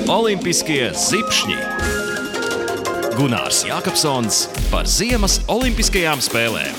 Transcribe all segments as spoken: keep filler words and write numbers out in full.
Olimpiskie zipšņi. Gunārs Jākapsons par ziemas olimpiskajām spēlēm.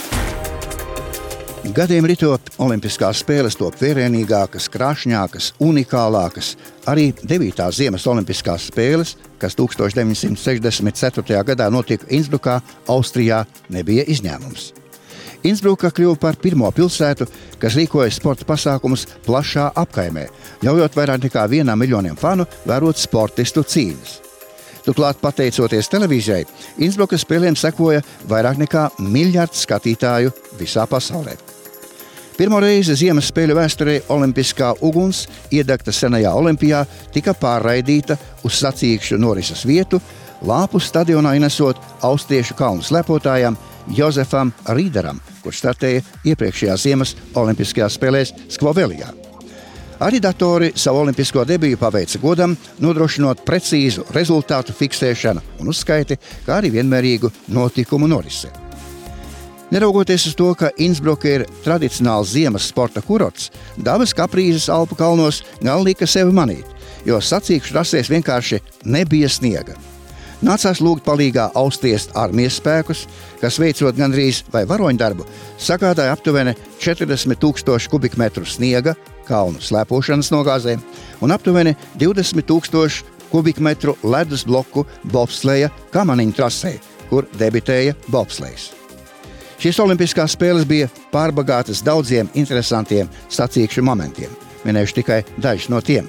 Gadiem ritot, olimpiskās spēles top vērienīgākas, krāšņākas, unikālākas. Arī devītās ziemas olimpiskās spēles, kas deviņdesmit sešdesmit ceturtajā gadā notika Innsbrukā, Austrijā, nebija izņēmums. Innsbruka kļuva par pirmo pilsētu, kas rīkoja sporta pasākumus plašā apkaimē, ļaujot vairāk nekā vienam miljoniem fanu vērot sportistu cīņas. Turklāt, pateicoties televīzijai, Innsbrukas spēlēm sekoja vairāk nekā miljards skatītāju visā pasaulē. Pirmo reizi ziemas spēļu vēsturē olimpiskā uguns, iedegta senajā Olimpijā, tika pārraidīta uz sacīkšu norises vietu, Lāpu stadionā ienesot austriešu kalnu slepotājam Jozefam Rīderam, kurš startēja iepriekšējās ziemas olimpiskajās spēlēs Skvovelijā. Arī datori savu olimpisko debiju paveica godam, nodrošinot precīzu rezultātu fiksēšanu un uzskaiti, kā arī vienmērīgu notikumu norisi. Neraugoties uz to, ka Innsbruka ir tradicionāls ziemas sporta kurorts, dabas kaprīzes Alpu kalnos gan lika sevi manīt, jo sacīkšu trasēs vienkārši nebija sniega. Nācās lūgt palīgā austriest armijas spēkus, kas veicot gandrīz vai varoņdarbu, sagādāja aptuveni četrdesmit tūkstoši kubikmetru sniega kalnu slēpošanas nogāzēm un aptuveni divdesmit tūkstoši kubikmetru ledus bloku bobsleja kamaniņu trasē, kur debitēja bobslejs. Šīs olimpiskās spēles bija pārbagātas daudziem interesantiem sacīkšu momentiem. Minēšu tikai dažus no tiem.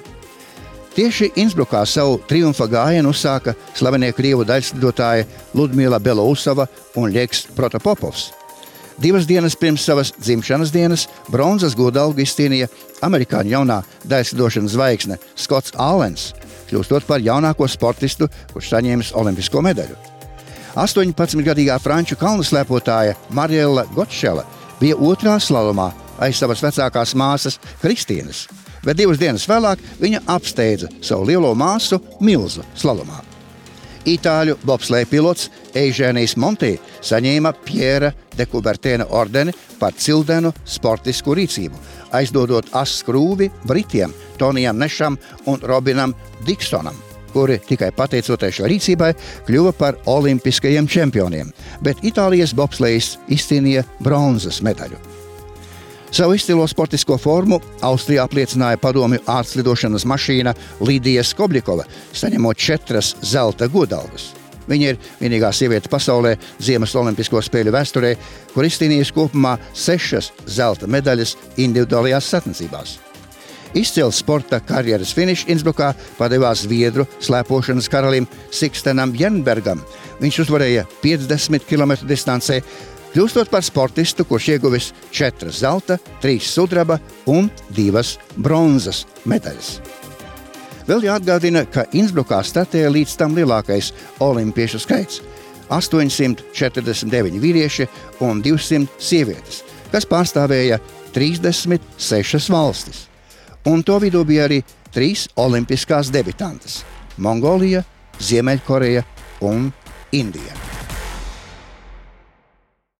Tieši Innsbrukā savu triumfa gājienu uzsāka slavenie krievu daļslidotāji Ludmila Belousova un Ļeks Protopopovs. Divas dienas pirms savas dzimšanas dienas bronzas godalgu izcīnīja amerikāņu jaunā daļslidošanas zvaigzne Skots Ālens, kļūstot par jaunāko sportistu, kurš saņēmis olimpisko medaļu. astoņpadsmitgadīgā franču kalnu slēpotāja Mariela Gotšela bija otrā slalomā aiz savas vecākās māsas Kristīnas, bet divas dienas vēlāk viņa apsteidza savu lielo māsu Milzu slalomā. Itāļu bobsleja pilots Eiženijs Monti saņēma Piera de Kubertēna ordeni par cildenu sportisku rīcību, aizdodot asskrūvi Britiem Tonijam Nešam un Robinam Diksonam, kuri tikai pateicoties šo rīcībai kļuva par olimpiskajiem čempioniem, bet Itālijas bobslejs izcīnīja bronzas medaļu. Savu izcilo sportisko formu Austrijā apliecināja padomju ārstlidošanas mašīna Lidija Skobļikova, saņemot četras zelta godalgas. Viņa ir vienīgā sieviete pasaulē ziemas olimpisko spēļu vēsturē, kur izcīnījusi kopumā sešas zelta medaļas individuālajās sacensībās. Izcils sporta karjeras finišs Innsbrukā padevās zviedru slēpošanas karalim Sikstenam Jernbergam. Viņš uzvarēja piecdesmit kilometru distancē, kļūstot par sportistu, kurš ieguvis četras zelta, trīs sudraba un divas bronzas medaļas. Vēl jāatgādina, ka Innsbrukā startēja līdz tam lielākais olimpiešu skaits – astoņsimt četrdesmit deviņi vīrieši un divsimt sievietes, kas pārstāvēja trīsdesmit sešas valstis. Un to vidū bija arī trīs olimpiskās debitantes – Mongolija, Ziemeļkoreja un Indija.